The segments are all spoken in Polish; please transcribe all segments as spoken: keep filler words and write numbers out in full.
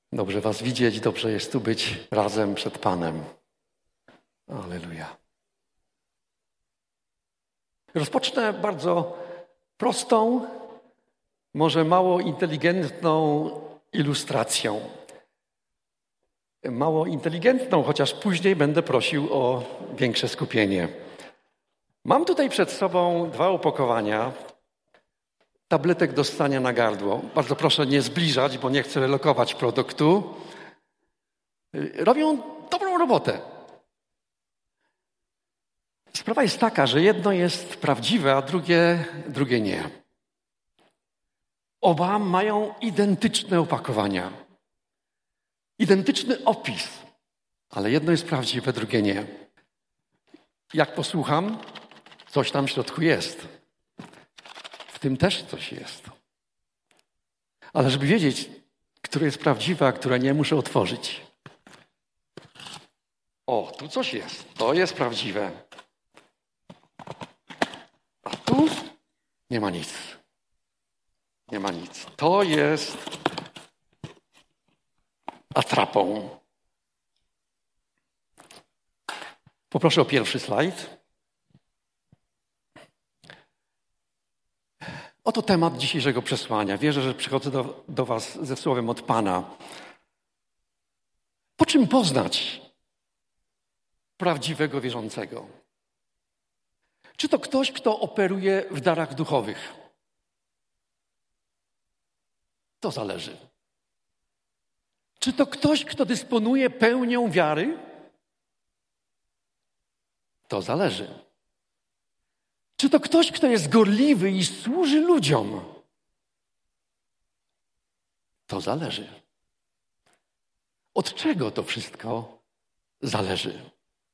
Dobrze was widzieć, dobrze jest tu być razem przed Panem. Alleluja. Rozpocznę bardzo prostą, może mało inteligentną ilustracją. Mało inteligentną, chociaż później będę prosił o większe skupienie. Mam tutaj przed sobą dwa opakowania tabletek do ssania na gardło. Bardzo proszę nie zbliżać, bo nie chcę lokować produktu. Robią dobrą robotę. Sprawa jest taka, że jedno jest prawdziwe, a drugie, drugie nie. Oba mają identyczne opakowania. Identyczny opis, ale jedno jest prawdziwe, drugie nie. Jak posłucham, coś tam w środku jest. W tym też coś jest. Ale żeby wiedzieć, które jest prawdziwe, a które nie, muszę otworzyć. O, tu coś jest. To jest prawdziwe. A tu nie ma nic. Nie ma nic. To jest atrapą. Poproszę o pierwszy slajd. Oto temat dzisiejszego przesłania. Wierzę, że przychodzę do, do was ze słowem od Pana. Po czym poznać prawdziwego wierzącego? Czy to ktoś, kto operuje w darach duchowych? To zależy. Czy to ktoś, kto dysponuje pełnią wiary? To zależy. Czy to ktoś, kto jest gorliwy i służy ludziom? To zależy. Od czego to wszystko zależy?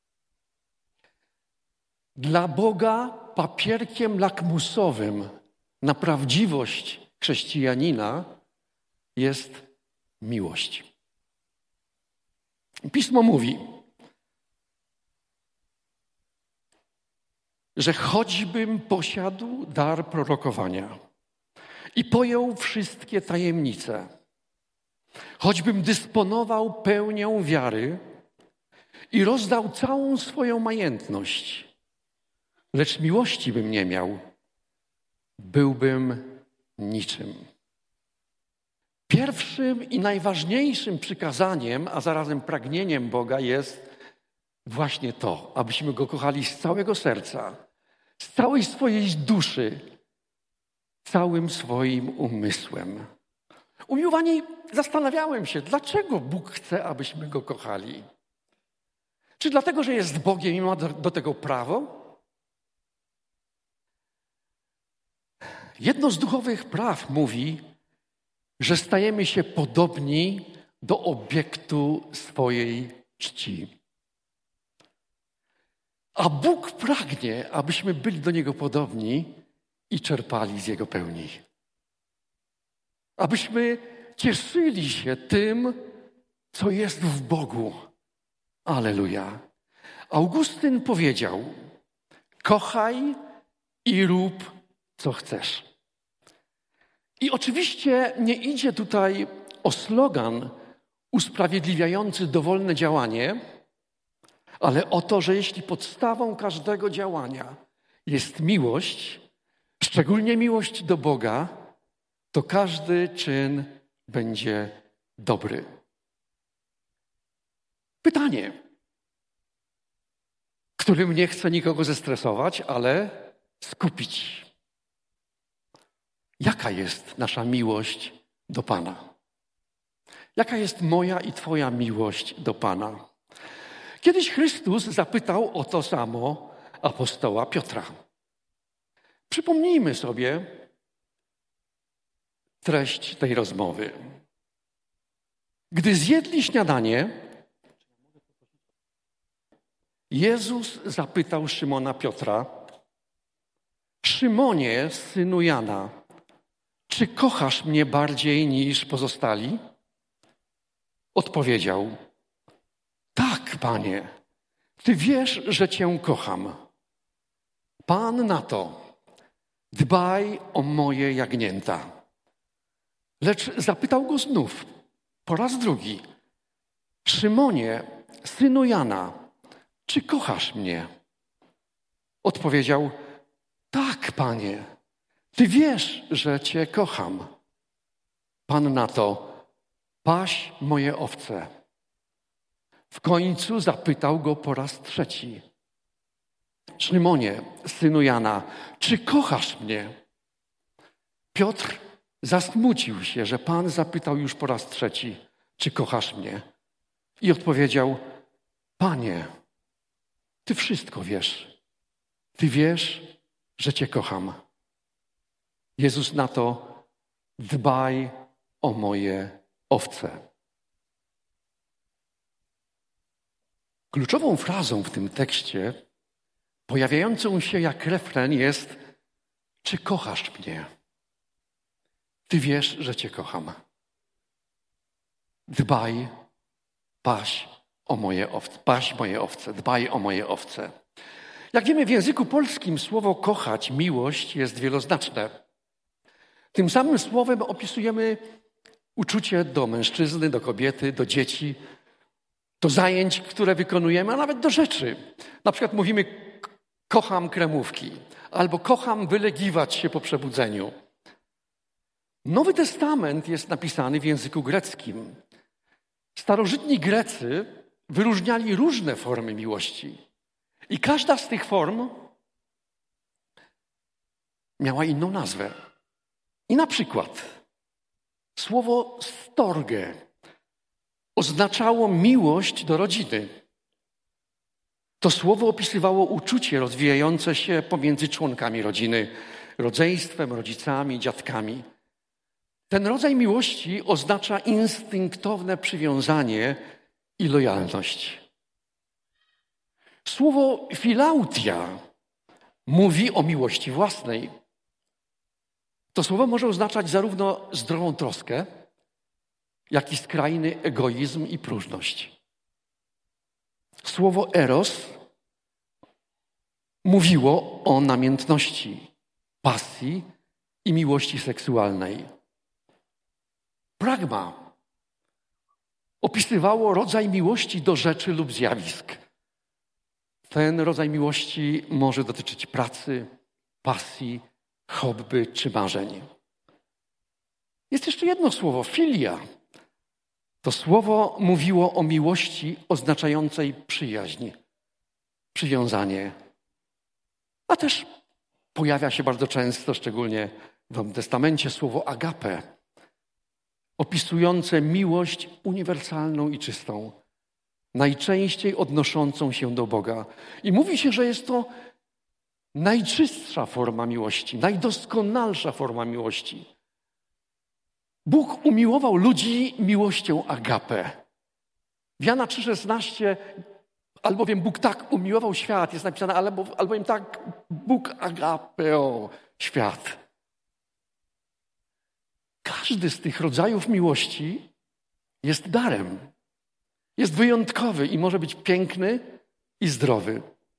Dla Boga papierkiem lakmusowym na prawdziwość chrześcijanina jest miłość. Pismo mówi, że choćbym posiadł dar prorokowania i pojął wszystkie tajemnice, choćbym dysponował pełnią wiary i rozdał całą swoją majętność, lecz miłości bym nie miał, byłbym niczym. Pierwszym i najważniejszym przykazaniem, a zarazem pragnieniem Boga jest właśnie to, abyśmy Go kochali z całego serca, z całej swojej duszy, całym swoim umysłem. Umiłowani, zastanawiałem się, dlaczego Bóg chce, abyśmy Go kochali. Czy dlatego, że jest Bogiem i ma do, do tego prawo? Jedno z duchowych praw mówi, że stajemy się podobni do obiektu swojej czci. A Bóg pragnie, abyśmy byli do Niego podobni i czerpali z Jego pełni. Abyśmy cieszyli się tym, co jest w Bogu. Alleluja. Augustyn powiedział, kochaj i rób, co chcesz. I oczywiście nie idzie tutaj o slogan usprawiedliwiający dowolne działanie, ale o to, że jeśli podstawą każdego działania jest miłość, szczególnie miłość do Boga, to każdy czyn będzie dobry. Pytanie, którym nie chcę nikogo zestresować, ale skupić. Jaka jest nasza miłość do Pana? Jaka jest moja i Twoja miłość do Pana? Kiedyś Chrystus zapytał o to samo apostoła Piotra. Przypomnijmy sobie treść tej rozmowy. Gdy zjedli śniadanie, Jezus zapytał Szymona Piotra, Szymonie, synu Jana, czy kochasz mnie bardziej niż pozostali? Odpowiedział, tak, Panie, Ty wiesz, że Cię kocham. Pan na to, dbaj o moje jagnięta. Lecz zapytał go znów, Po raz drugi. Szymonie, synu Jana, czy kochasz mnie? Odpowiedział, tak, Panie, Ty wiesz, że Cię kocham. Pan na to, paś moje owce. W końcu zapytał go po raz trzeci. Szymonie, synu Jana, czy kochasz mnie? Piotr zasmucił się, że Pan zapytał już po raz trzeci, czy kochasz mnie? I odpowiedział, Panie, Ty wszystko wiesz. Ty wiesz, że Cię kocham. Jezus na to, dbaj o moje owce. Kluczową frazą w tym tekście, pojawiającą się jak refren jest, czy kochasz mnie? Ty wiesz, że Cię kocham. Dbaj, paś o moje owce, paś moje owce, dbaj o moje owce. Jak wiemy, w języku polskim słowo kochać, miłość jest wieloznaczne. Tym samym słowem opisujemy uczucie do mężczyzny, do kobiety, do dzieci, do zajęć, które wykonujemy, a nawet do rzeczy. Na przykład mówimy, kocham kremówki, albo kocham wylegiwać się po przebudzeniu. Nowy Testament jest napisany w języku greckim. Starożytni Grecy wyróżniali różne formy miłości. I każda z tych form miała inną nazwę. I na przykład słowo storge oznaczało miłość do rodziny. To słowo opisywało uczucie rozwijające się pomiędzy członkami rodziny, rodzeństwem, rodzicami, dziadkami. Ten rodzaj miłości oznacza instynktowne przywiązanie i lojalność. Słowo filautia mówi o miłości własnej. To słowo może oznaczać zarówno zdrową troskę, jak i skrajny egoizm i próżność. Słowo eros mówiło o namiętności, pasji i miłości seksualnej. Pragma opisywało rodzaj miłości do rzeczy lub zjawisk. Ten rodzaj miłości może dotyczyć pracy, pasji, hobby czy marzeń. Jest jeszcze jedno słowo, filia. To słowo mówiło o miłości oznaczającej przyjaźń, przywiązanie. A też pojawia się bardzo często, szczególnie w Nowym Testamencie, słowo agape, opisujące miłość uniwersalną i czystą, najczęściej odnoszącą się do Boga. I mówi się, że jest to najczystsza forma miłości, najdoskonalsza forma miłości. Bóg umiłował ludzi miłością agape. W Jana trzy szesnaście, albowiem Bóg tak umiłował świat, jest napisane, albowiem tak Bóg agapeo świat. Każdy z tych rodzajów miłości jest darem. Jest wyjątkowy i może być piękny i zdrowy.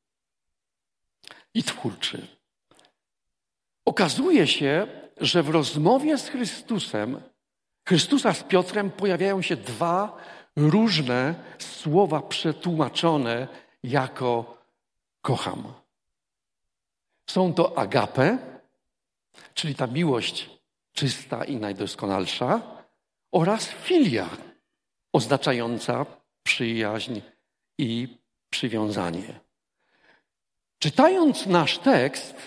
I twórczy. Okazuje się, że w rozmowie z Chrystusem, Chrystusa z Piotrem pojawiają się dwa różne słowa przetłumaczone jako kocham. Są to agape, czyli ta miłość czysta i najdoskonalsza, oraz filia, oznaczająca przyjaźń i przywiązanie. Czytając nasz tekst,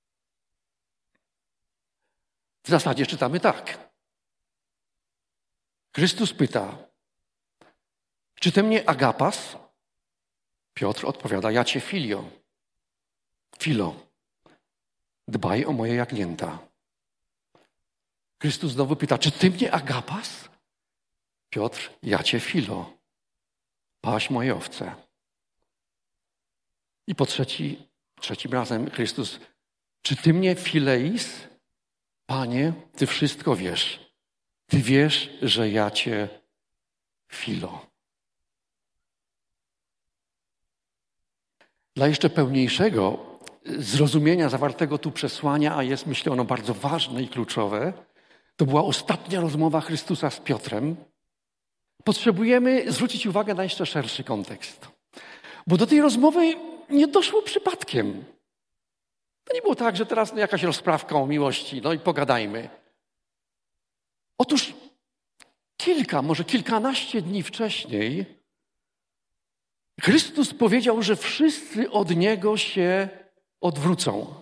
w zasadzie czytamy tak. Chrystus pyta, czy ty mnie agapas? Piotr odpowiada, ja cię filio. Filo, dbaj o moje jagnięta. Chrystus znowu pyta, czy ty mnie agapas? Piotr, ja cię filo. Paś moje owce. I po trzeci, trzecim razem Chrystus, czy ty mnie fileis? Panie, ty wszystko wiesz. Ty wiesz, że ja cię filo. Dla jeszcze pełniejszego zrozumienia zawartego tu przesłania, a jest, myślę, ono bardzo ważne i kluczowe, to była ostatnia rozmowa Chrystusa z Piotrem potrzebujemy zwrócić uwagę na jeszcze szerszy kontekst. Bo do tej rozmowy nie doszło przypadkiem. To nie było tak, że teraz no, jakaś rozprawka o miłości, no i pogadajmy. Otóż kilka, może kilkanaście dni wcześniej Chrystus powiedział, że wszyscy od Niego się odwrócą.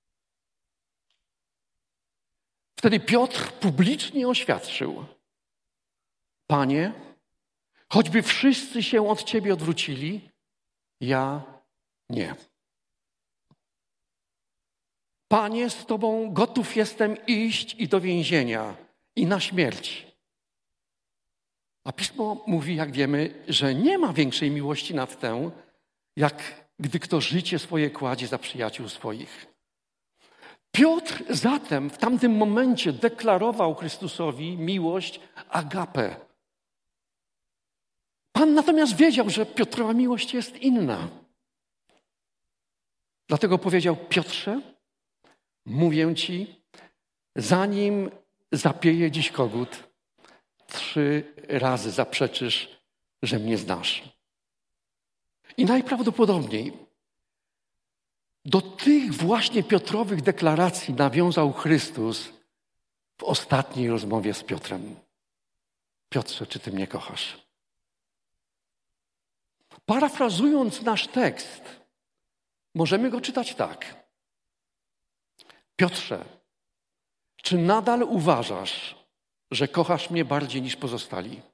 Wtedy Piotr publicznie oświadczył: Panie, choćby wszyscy się od Ciebie odwrócili, ja nie. Panie, z Tobą gotów jestem iść i do więzienia, i na śmierć. A Pismo mówi, jak wiemy, że nie ma większej miłości nad tę, jak gdy kto życie swoje kładzie za przyjaciół swoich. Piotr zatem w tamtym momencie deklarował Chrystusowi miłość agapę. Pan natomiast wiedział, że Piotrowa miłość jest inna. Dlatego powiedział: Piotrze, mówię ci, zanim zapieje dziś kogut, trzy razy zaprzeczysz, że mnie znasz. I najprawdopodobniej do tych właśnie Piotrowych deklaracji nawiązał Chrystus w ostatniej rozmowie z Piotrem. Piotrze, czy ty mnie kochasz? Parafrazując nasz tekst, możemy go czytać tak. Piotrze, czy nadal uważasz, że kochasz mnie bardziej niż pozostali?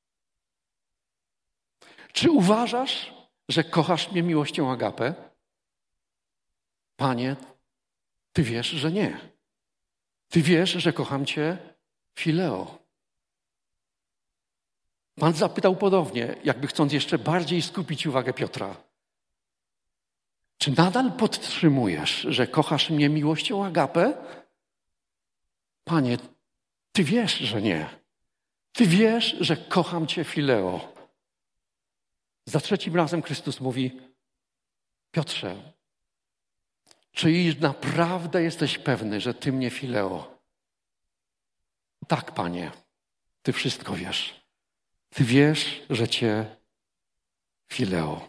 Czy uważasz, że kochasz mnie miłością agapę? Panie, Ty wiesz, że nie. Ty wiesz, że kocham Cię fileo. Pan zapytał podobnie, jakby chcąc jeszcze bardziej skupić uwagę Piotra. Czy nadal podtrzymujesz, że kochasz mnie miłością agapę? Panie, Ty wiesz, że nie. Ty wiesz, że kocham Cię fileo. Za trzecim razem Chrystus mówi: Piotrze, czy naprawdę jesteś pewny, że Ty mnie fileo? Tak, Panie, Ty wszystko wiesz. Ty wiesz, że Cię fileo.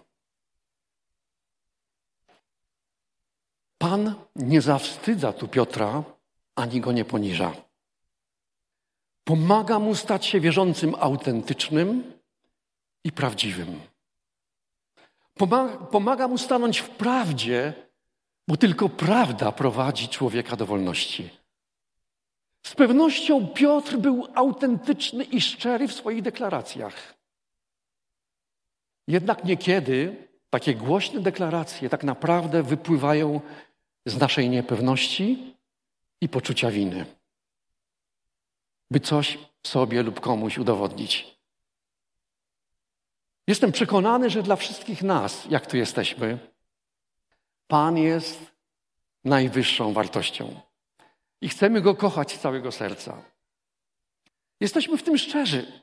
Pan nie zawstydza tu Piotra, ani go nie poniża. Pomaga mu stać się wierzącym autentycznym i prawdziwym. Pomaga, pomaga mu stanąć w prawdzie, bo tylko prawda prowadzi człowieka do wolności. Z pewnością Piotr był autentyczny i szczery w swoich deklaracjach. Jednak niekiedy takie głośne deklaracje tak naprawdę wypływają z naszej niepewności i poczucia winy, by coś sobie lub komuś udowodnić. Jestem przekonany, że dla wszystkich nas, jak tu jesteśmy, Pan jest najwyższą wartością i chcemy Go kochać z całego serca. Jesteśmy w tym szczerzy.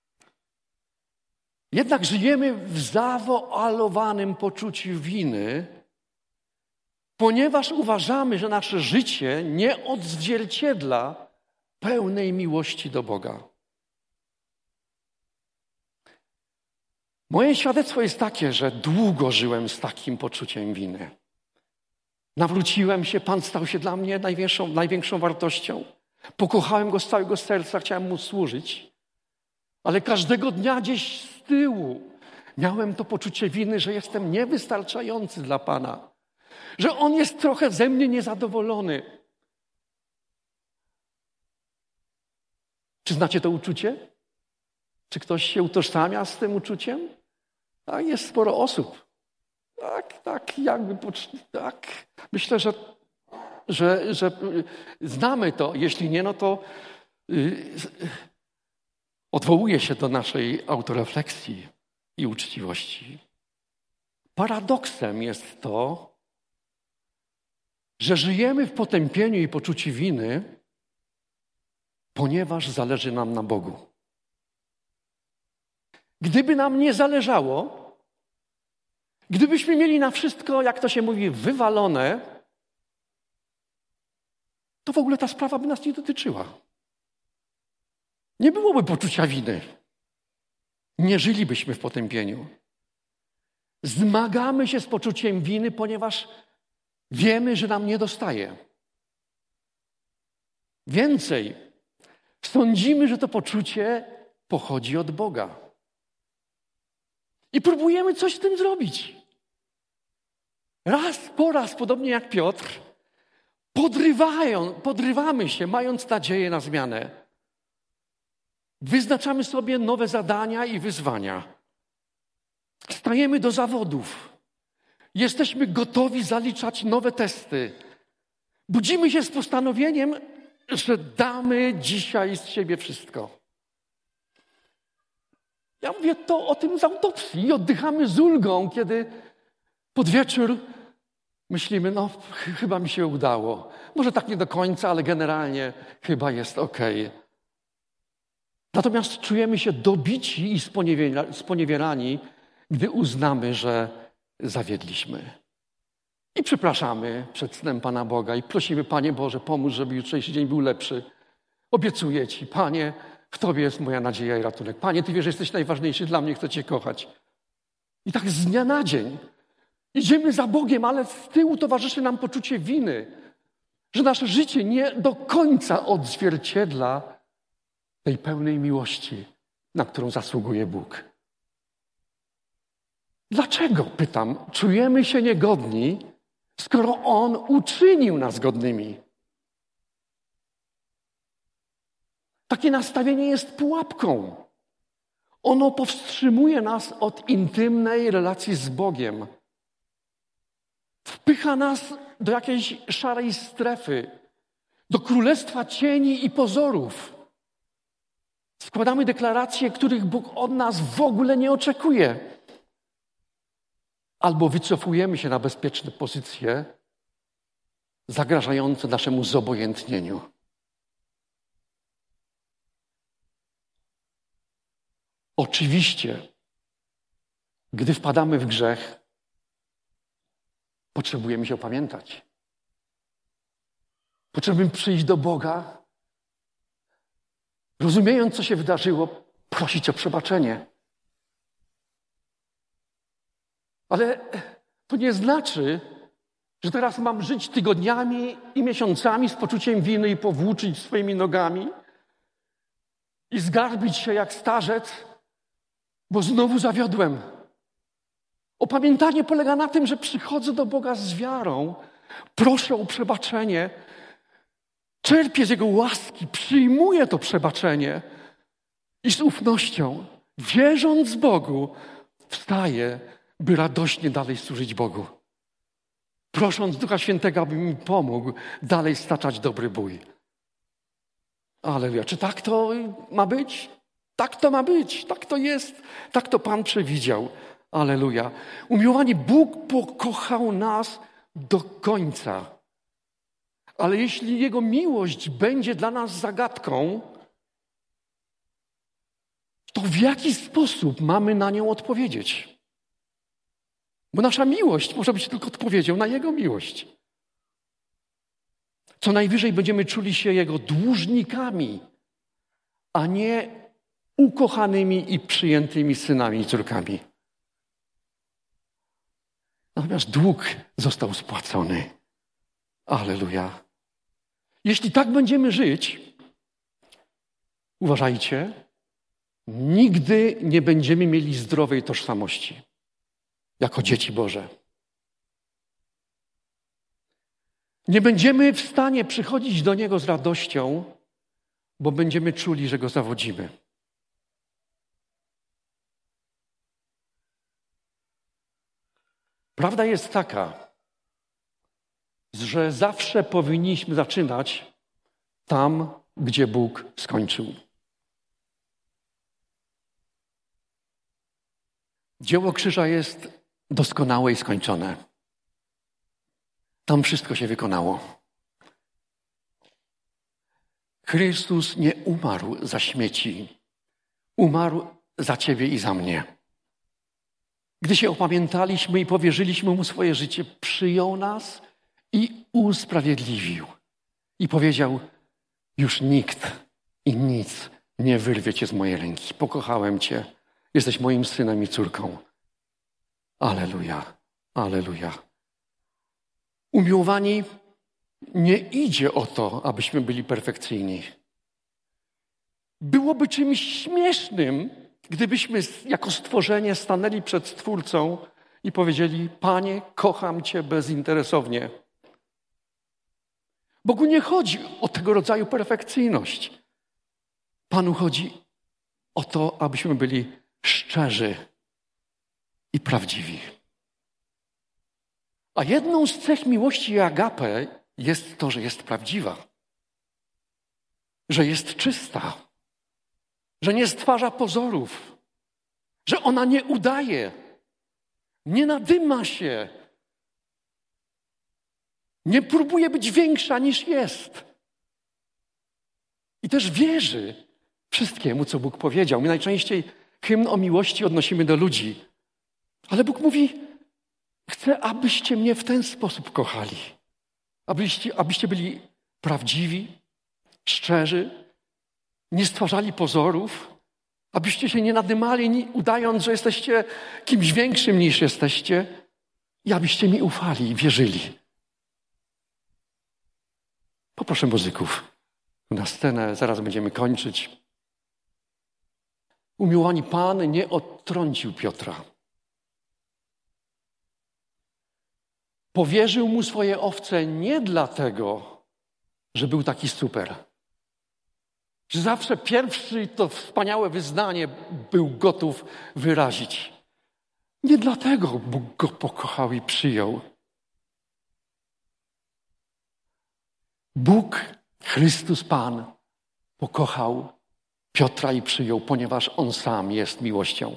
Jednak żyjemy w zawoalowanym poczuciu winy, ponieważ uważamy, że nasze życie nie odzwierciedla pełnej miłości do Boga. Moje świadectwo jest takie, że długo żyłem z takim poczuciem winy. Nawróciłem się, Pan stał się dla mnie największą, największą wartością. Pokochałem Go z całego serca, chciałem Mu służyć. Ale każdego dnia gdzieś z tyłu miałem to poczucie winy, że jestem niewystarczający dla Pana. Że On jest trochę ze mnie niezadowolony. Czy znacie to uczucie? Czy ktoś się utożsamia z tym uczuciem? Tak, jest sporo osób. Tak, tak, jakby, tak. Myślę, że, że, że znamy to. Jeśli nie, no to yy, odwołuję się do naszej autorefleksji i uczciwości. Paradoksem jest to, że żyjemy w potępieniu i poczuciu winy, ponieważ zależy nam na Bogu. Gdyby nam nie zależało, gdybyśmy mieli na wszystko, jak to się mówi, wywalone, to w ogóle ta sprawa by nas nie dotyczyła. Nie byłoby poczucia winy. nie żylibyśmy w potępieniu. Zmagamy się z poczuciem winy, ponieważ wiemy, że nam nie dostaje. Więcej, sądzimy, że to poczucie pochodzi od Boga. I próbujemy coś z tym zrobić. Raz po raz, podobnie jak Piotr, podrywają, podrywamy się, mając nadzieję na zmianę. Wyznaczamy sobie nowe zadania i wyzwania. Stajemy do zawodów. Jesteśmy gotowi zaliczać nowe testy. Budzimy się z postanowieniem, że damy dzisiaj z siebie wszystko. Ja mówię to o tym z autopsji i oddychamy z ulgą, kiedy pod wieczór myślimy, no ch- chyba mi się udało. Może tak nie do końca, ale generalnie chyba jest okej. Natomiast czujemy się dobici i sponiewiera- sponiewierani, gdy uznamy, że zawiedliśmy. I przepraszamy przed snem Pana Boga i prosimy, Panie Boże, pomóż, żeby jutrzejszy dzień był lepszy. Obiecuję Ci, Panie, w Tobie jest moja nadzieja i ratunek. Panie, Ty wiesz, że jesteś najważniejszy dla mnie, chcę Cię kochać. I tak z dnia na dzień idziemy za Bogiem, ale z tyłu towarzyszy nam poczucie winy, że nasze życie nie do końca odzwierciedla tej pełnej miłości, na którą zasługuje Bóg. Dlaczego, pytam, czujemy się niegodni, skoro On uczynił nas godnymi? Takie nastawienie jest pułapką. Ono powstrzymuje nas od intymnej relacji z Bogiem. Wpycha nas do jakiejś szarej strefy, do królestwa cieni i pozorów. Składamy deklaracje, których Bóg od nas w ogóle nie oczekuje. Albo wycofujemy się na bezpieczne pozycje zagrażające naszemu zobojętnieniu. Oczywiście, gdy wpadamy w grzech, potrzebujemy się opamiętać. Potrzebujemy przyjść do Boga, rozumiejąc, co się wydarzyło, prosić o przebaczenie. Ale to nie znaczy, że teraz mam żyć tygodniami i miesiącami z poczuciem winy i powłóczyć swoimi nogami i zgarbić się jak starzec, bo znowu zawiodłem. Opamiętanie polega na tym, że przychodzę do Boga z wiarą, proszę o przebaczenie, czerpię z Jego łaski, przyjmuję to przebaczenie i z ufnością, wierząc Bogu, wstaję, by radośnie dalej służyć Bogu. Prosząc Ducha Świętego, aby mi pomógł dalej staczać dobry bój. Alleluja. Czy tak to ma być? Tak to ma być. Tak to jest. Tak to Pan przewidział. Alleluja. Umiłowani, Bóg pokochał nas do końca. Ale jeśli Jego miłość będzie dla nas zagadką, to w jaki sposób mamy na nią odpowiedzieć? Bo nasza miłość może być tylko odpowiedzią na Jego miłość. Co najwyżej będziemy czuli się Jego dłużnikami, a nie ukochanymi i przyjętymi synami i córkami. Natomiast dług został spłacony. Alleluja. Jeśli tak będziemy żyć, uważajcie, nigdy nie będziemy mieli zdrowej tożsamości jako dzieci Boże. Nie będziemy w stanie przychodzić do Niego z radością, bo będziemy czuli, że Go zawodzimy. Prawda jest taka, że zawsze powinniśmy zaczynać tam, gdzie Bóg skończył. Dzieło krzyża jest doskonałe i skończone. Tam wszystko się wykonało. Chrystus nie umarł za śmieci. Umarł za ciebie i za mnie. Gdy się opamiętaliśmy i powierzyliśmy Mu swoje życie, przyjął nas i usprawiedliwił. I powiedział, już nikt i nic nie wyrwie cię z mojej ręki. Pokochałem cię Jesteś moim synem i córką. Alleluja, alleluja. Umiłowani, nie idzie o to, abyśmy byli perfekcyjni. Byłoby czymś śmiesznym, gdybyśmy jako stworzenie stanęli przed Stwórcą i powiedzieli: Panie, kocham Cię bezinteresownie. Bogu nie chodzi o tego rodzaju perfekcyjność. Panu chodzi o to, abyśmy byli szczerzy i prawdziwi. A jedną z cech miłości i agape jest to, że jest prawdziwa, że jest czysta, że nie stwarza pozorów, że ona nie udaje, nie nadyma się, nie próbuje być większa niż jest. I też wierzy wszystkiemu, co Bóg powiedział. My najczęściej hymn o miłości odnosimy do ludzi, ale Bóg mówi: chcę, abyście mnie w ten sposób kochali. Abyście, abyście byli prawdziwi, szczerzy, nie stwarzali pozorów, abyście się nie nadymali, udając, że jesteście kimś większym niż jesteście, i abyście mi ufali i wierzyli. Poproszę muzyków na scenę, zaraz będziemy kończyć. Umiłowani, Pan nie odtrącił Piotra. Powierzył mu swoje owce nie dlatego, że był taki super. Że zawsze pierwszy to wspaniałe wyznanie był gotów wyrazić. Nie dlatego Bóg go pokochał i przyjął. Bóg, Chrystus Pan, pokochał Piotra i przyjął, ponieważ On sam jest miłością.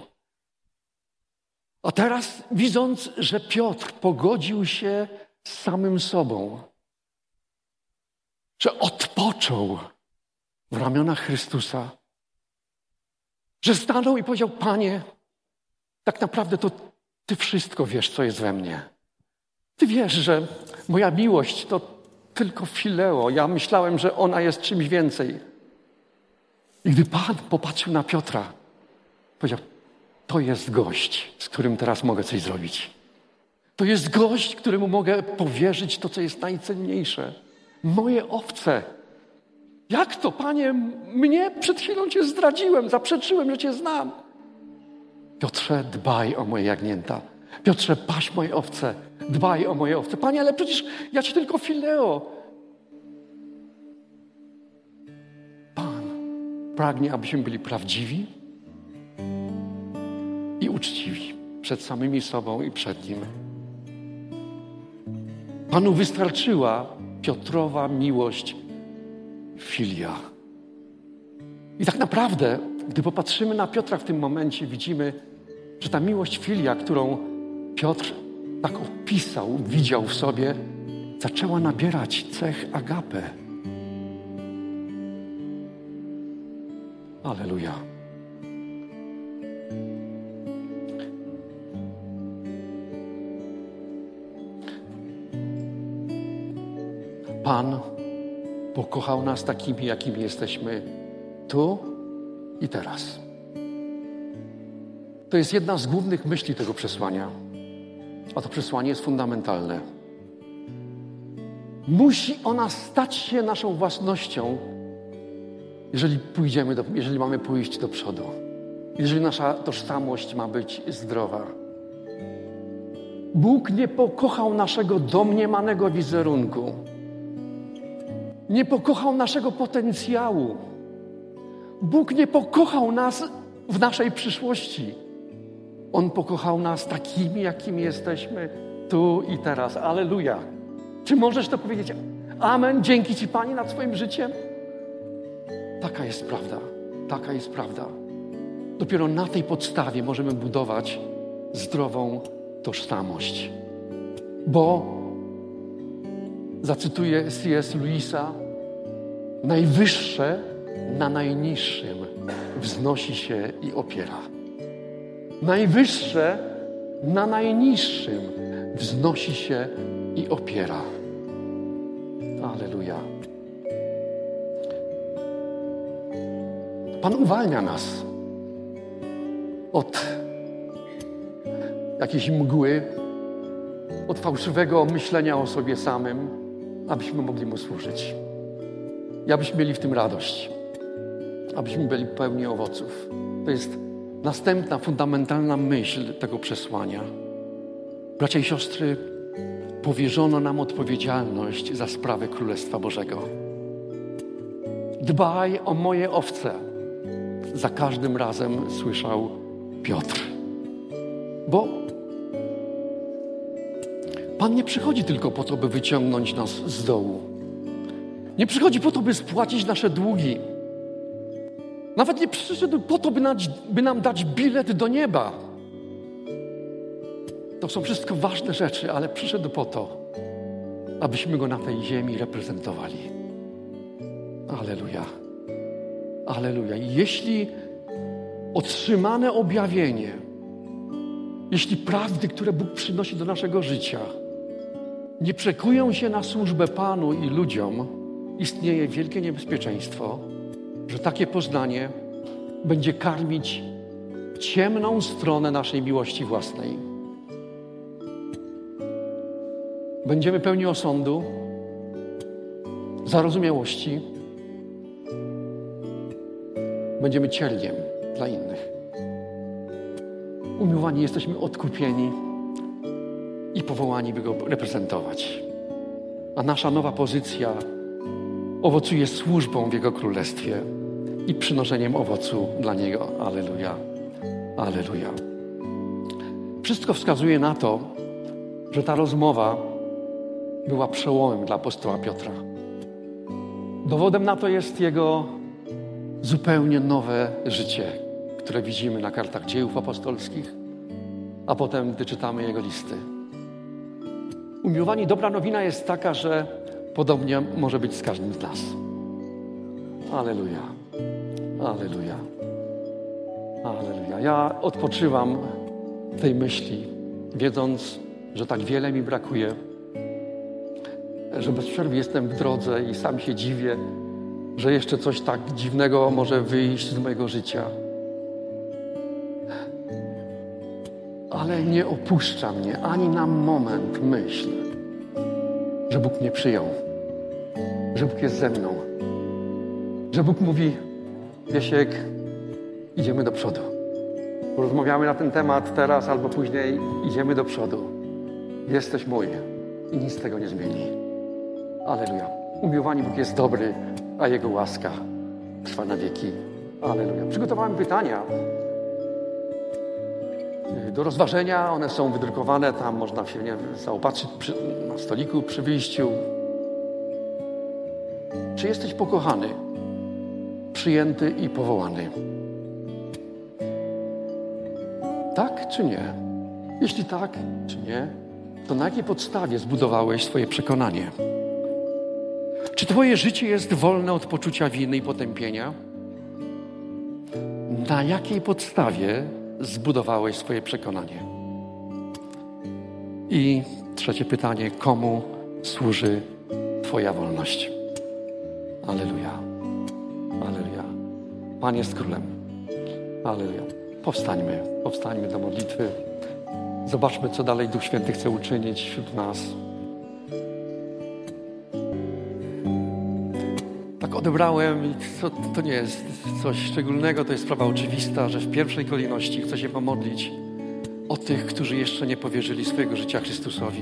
A teraz, widząc, że Piotr pogodził się z samym sobą, że odpoczął w ramionach Chrystusa, że stanął i powiedział: Panie, tak naprawdę to Ty wszystko wiesz, co jest we mnie. Ty wiesz, że moja miłość to tylko fileo. Ja myślałem, że ona jest czymś więcej. I gdy Pan popatrzył na Piotra, powiedział: to jest gość, z którym teraz mogę coś zrobić. To jest gość, któremu mogę powierzyć to, co jest najcenniejsze. Moje owce. Jak to, Panie? Mnie przed chwilą Cię zdradziłem, zaprzeczyłem, że Cię znam. Piotrze, dbaj o moje jagnięta. Piotrze, paś moje owce. Dbaj o moje owce. Panie, ale przecież ja Ci tylko fileo. Pan pragnie, abyśmy byli prawdziwi i uczciwi przed samymi sobą i przed Nim. Panu wystarczyła Piotrowa miłość, filia. I tak naprawdę, gdy popatrzymy na Piotra w tym momencie, widzimy, że ta miłość, filia, którą Piotr tak opisał, widział w sobie, zaczęła nabierać cech agape. Alleluja. Pan pokochał nas takimi, jakimi jesteśmy tu i teraz. To jest jedna z głównych myśli tego przesłania. A to przesłanie jest fundamentalne. Musi ona stać się naszą własnością, jeżeli pójdziemy do, jeżeli mamy pójść do przodu. Jeżeli nasza tożsamość ma być zdrowa. Bóg nie pokochał naszego domniemanego wizerunku. Nie pokochał naszego potencjału. Bóg nie pokochał nas w naszej przyszłości. On pokochał nas takimi, jakimi jesteśmy tu i teraz. Alleluja. Czy możesz to powiedzieć? Amen. Dzięki Ci, Panie, nad swoim życiem. Taka jest prawda. Taka jest prawda. Dopiero na tej podstawie możemy budować zdrową tożsamość. Bo, zacytuję C S Lewisa, najwyższe na najniższym wznosi się i opiera. Najwyższe na najniższym wznosi się i opiera. Alleluja. Pan uwalnia nas. od jakiejś mgły, od fałszywego myślenia o sobie samym, abyśmy mogli Mu służyć. I abyśmy mieli w tym radość. Abyśmy byli pełni owoców. To jest następna, fundamentalna myśl tego przesłania. Bracia i siostry, powierzono nam odpowiedzialność za sprawę Królestwa Bożego. Dbaj o moje owce. Za każdym razem słyszał Piotr. Bo Pan nie przychodzi tylko po to, by wyciągnąć nas z dołu. Nie przychodzi po to, by spłacić nasze długi. Nawet nie przyszedł po to, by, nać, by nam dać bilet do nieba. To są wszystko ważne rzeczy, ale przyszedł po to, abyśmy Go na tej ziemi reprezentowali. Alleluja. Alleluja. I jeśli otrzymane objawienie, jeśli prawdy, które Bóg przynosi do naszego życia, nie przekują się na służbę Panu i ludziom, istnieje wielkie niebezpieczeństwo, że takie poznanie będzie karmić ciemną stronę naszej miłości własnej. Będziemy pełni osądu, zarozumiałości. Będziemy cielniem dla innych. Umiłowani jesteśmy odkupieni i powołani, by Go reprezentować. A nasza nowa pozycja owocuje służbą w Jego Królestwie i przynoszeniem owocu dla Niego. Alleluja. Alleluja. Wszystko wskazuje na to, że ta rozmowa była przełomem dla apostoła Piotra. Dowodem na to jest jego zupełnie nowe życie, które widzimy na kartach dziejów apostolskich, a potem, gdy czytamy jego listy. Umiłowani, dobra nowina jest taka, że podobnie może być z każdym z nas. Alleluja. Alleluja. Alleluja. Ja odpoczywam w tej myśli, wiedząc, że tak wiele mi brakuje, że bez przerwy jestem w drodze i sam się dziwię, że jeszcze coś tak dziwnego może wyjść z mojego życia. Ale nie opuszcza mnie ani na moment myśl, że Bóg mnie przyjął, że Bóg jest ze mną, że Bóg mówi: Wiesiek, idziemy do przodu. Rozmawiamy na ten temat teraz albo później, idziemy do przodu. Jesteś mój i nic tego nie zmieni. Alleluja. Umiłowani, Bóg jest dobry, a Jego łaska trwa na wieki. Alleluja. Przygotowałem pytania do rozważenia. One są wydrukowane, tam można się nie zaopatrzyć przy, na stoliku przy wyjściu. Czy jesteś pokochany, przyjęty i powołany? Tak czy nie? Jeśli tak czy nie, to na jakiej podstawie zbudowałeś swoje przekonanie? Czy twoje życie jest wolne od poczucia winy i potępienia? Na jakiej podstawie zbudowałeś swoje przekonanie? I trzecie pytanie: komu służy twoja wolność? Alleluja. Alleluja. Pan jest królem. Alleluja. Powstańmy. Powstańmy do modlitwy. Zobaczmy, co dalej Duch Święty chce uczynić wśród nas. Tak odebrałem i to, to nie jest coś szczególnego, to jest sprawa oczywista, że w pierwszej kolejności chcę się pomodlić o tych, którzy jeszcze nie powierzyli swojego życia Chrystusowi.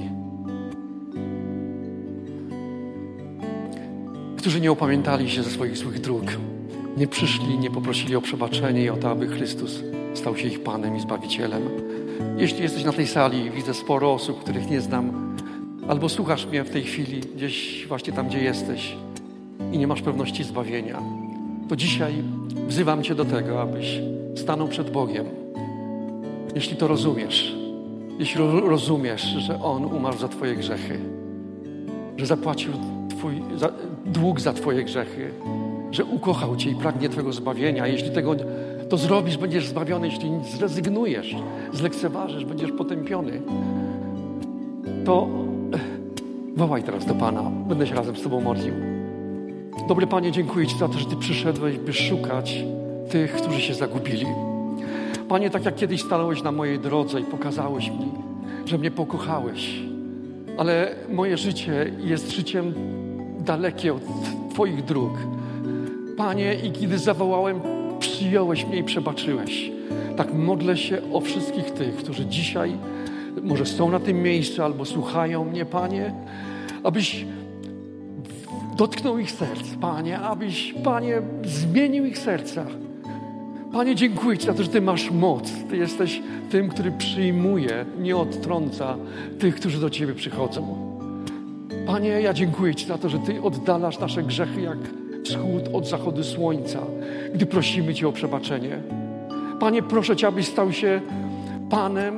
Którzy nie opamiętali się ze swoich złych dróg. Nie przyszli, nie poprosili o przebaczenie i o to, aby Chrystus stał się ich Panem i Zbawicielem. Jeśli jesteś na tej sali, widzę sporo osób, których nie znam, albo słuchasz mnie w tej chwili, gdzieś właśnie tam, gdzie jesteś i nie masz pewności zbawienia, to dzisiaj wzywam Cię do tego, abyś stanął przed Bogiem. Jeśli to rozumiesz, jeśli ro- rozumiesz, że On umarł za Twoje grzechy, że zapłacił twój, za, dług za Twoje grzechy, że ukochał Cię i pragnie Twojego zbawienia. Jeśli tego to zrobisz, będziesz zbawiony. Jeśli zrezygnujesz, zlekceważysz, będziesz potępiony, to wołaj teraz do Pana. Będę się razem z Tobą modlił. Dobry Panie, dziękuję Ci za to, że Ty przyszedłeś, by szukać tych, którzy się zagubili. Panie, tak jak kiedyś stanąłeś na mojej drodze i pokazałeś mi, że mnie pokochałeś, ale moje życie jest życiem dalekie od Twoich dróg. Panie, i kiedy zawołałem, przyjąłeś mnie i przebaczyłeś. Tak modlę się o wszystkich tych, którzy dzisiaj może są na tym miejscu albo słuchają mnie, Panie, abyś dotknął ich serc, Panie, abyś, Panie, zmienił ich serca. Panie, dziękuję Ci za to, że Ty masz moc. Ty jesteś tym, który przyjmuje, nie odtrąca tych, którzy do Ciebie przychodzą. Panie, ja dziękuję Ci za to, że Ty oddalasz nasze grzechy jak wschód od zachodu słońca, gdy prosimy Cię o przebaczenie. Panie, proszę Cię, abyś stał się Panem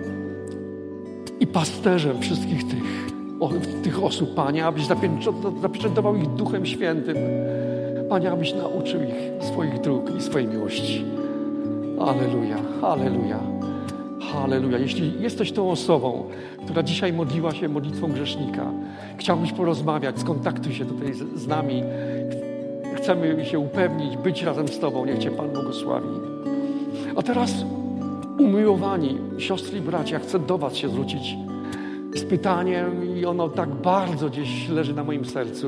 i pasterzem wszystkich tych, o, tych osób, Panie, abyś zapieczętował ich Duchem Świętym. Panie, abyś nauczył ich swoich dróg i swojej miłości. Halleluja, halleluja, halleluja. Jeśli jesteś tą osobą, która dzisiaj modliła się modlitwą grzesznika, chciałbyś porozmawiać, skontaktuj się tutaj z, z nami. Chcemy się upewnić, być razem z Tobą. Niech Cię Pan błogosławi. A teraz, umiłowani siostry i bracia, chcę do Was się zwrócić z pytaniem i ono tak bardzo gdzieś leży na moim sercu.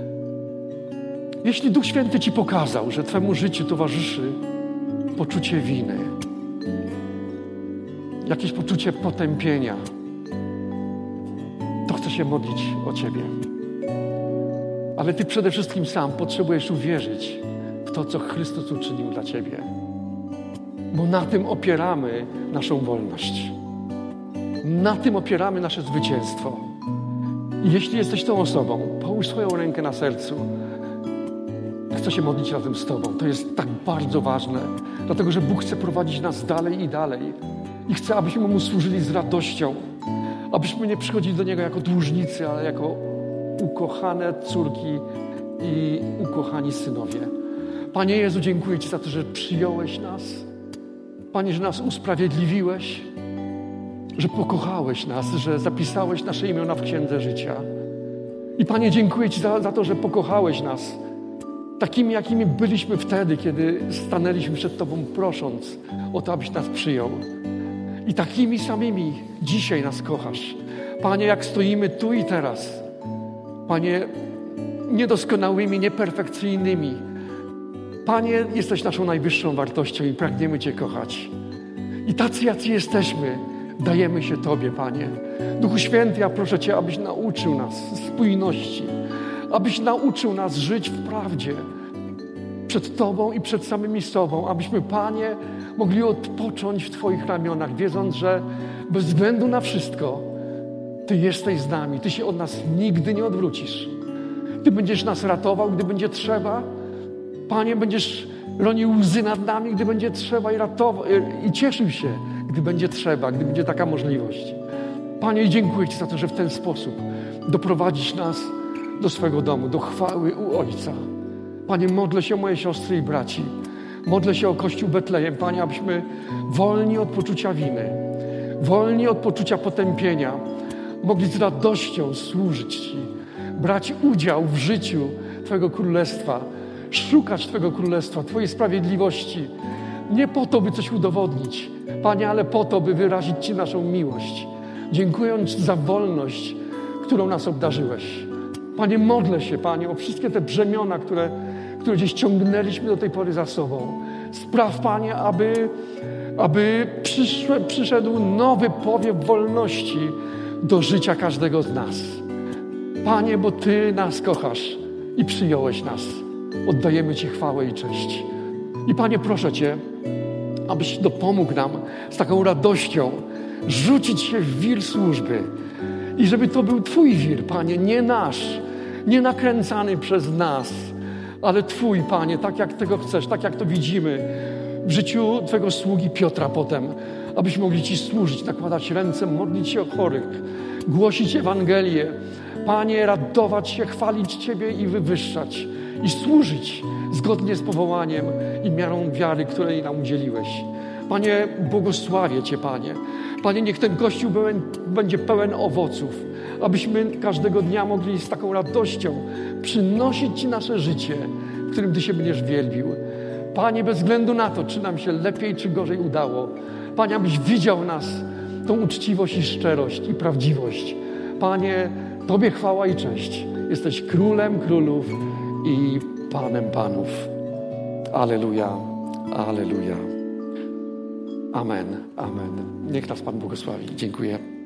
Jeśli Duch Święty Ci pokazał, że Twemu życiu towarzyszy poczucie winy, jakieś poczucie potępienia, to chcę się modlić o Ciebie. Ale Ty przede wszystkim sam potrzebujesz uwierzyć w to, co Chrystus uczynił dla Ciebie. Bo na tym opieramy naszą wolność. Na tym opieramy nasze zwycięstwo. I jeśli jesteś tą osobą, połóż swoją rękę na sercu. Chcę się modlić razem z Tobą. To jest tak bardzo ważne, dlatego że Bóg chce prowadzić nas dalej i dalej. I chce, abyśmy Mu służyli z radością. Abyśmy nie przychodzili do Niego jako dłużnicy, ale jako ukochane córki i ukochani synowie. Panie Jezu, dziękuję Ci za to, że przyjąłeś nas. Panie, że nas usprawiedliwiłeś, że pokochałeś nas, że zapisałeś nasze imiona w Księdze Życia. I Panie, dziękuję Ci za, za to, że pokochałeś nas takimi, jakimi byliśmy wtedy, kiedy stanęliśmy przed Tobą, prosząc o to, abyś nas przyjął. I takimi samymi dzisiaj nas kochasz. Panie, jak stoimy tu i teraz, Panie, niedoskonałymi, nieperfekcyjnymi, Panie, jesteś naszą najwyższą wartością i pragniemy Cię kochać. I tacy, jacy jesteśmy, dajemy się Tobie, Panie. Duchu Święty, ja proszę Cię, abyś nauczył nas spójności, abyś nauczył nas żyć w prawdzie przed Tobą i przed samymi sobą, abyśmy, Panie, mogli odpocząć w Twoich ramionach, wiedząc, że bez względu na wszystko Ty jesteś z nami, Ty się od nas nigdy nie odwrócisz. Ty będziesz nas ratował, gdy będzie trzeba. Panie, będziesz ronił łzy nad nami, gdy będzie trzeba i ratował, i cieszył się, gdy będzie trzeba, gdy będzie taka możliwość. Panie, dziękuję Ci za to, że w ten sposób doprowadzisz nas do swego domu, do chwały u Ojca. Panie, modlę się o moje siostry i braci. Modlę się o Kościół Betlejem, Panie, abyśmy wolni od poczucia winy, wolni od poczucia potępienia, mogli z radością służyć Ci, brać udział w życiu Twojego Królestwa, szukać Twojego Królestwa, Twojej sprawiedliwości. Nie po to, by coś udowodnić, Panie, ale po to, by wyrazić Ci naszą miłość. Dziękując za wolność, którą nas obdarzyłeś. Panie, modlę się, Panie, o wszystkie te brzemiona, które, które gdzieś ciągnęliśmy do tej pory za sobą. Spraw, Panie, aby, aby przyszły, przyszedł nowy powiew wolności do życia każdego z nas. Panie, bo Ty nas kochasz i przyjąłeś nas. Oddajemy Ci chwałę i cześć. I Panie, proszę Cię, abyś dopomógł nam z taką radością rzucić się w wir służby i żeby to był Twój wir, Panie, nie nasz, nie nakręcany przez nas, ale Twój, Panie, tak jak Tego chcesz, tak jak to widzimy w życiu Twojego sługi Piotra potem, abyśmy mogli Ci służyć, nakładać ręce, modlić się o chorych, głosić Ewangelię, Panie, radować się, chwalić Ciebie i wywyższać i służyć zgodnie z powołaniem i miarą wiary, której nam udzieliłeś. Panie, błogosławię Cię, Panie. Panie, niech ten Kościół pełen, będzie pełen owoców, abyśmy każdego dnia mogli z taką radością przynosić Ci nasze życie, w którym Ty się będziesz wielbił. Panie, bez względu na to, czy nam się lepiej, czy gorzej udało. Panie, abyś widział nas, tą uczciwość i szczerość i prawdziwość. Panie, Tobie chwała i cześć. Jesteś Królem Królów i Panem Panów. Alleluja, alleluja. Amen, amen. Niech nas Pan błogosławi. Dziękuję.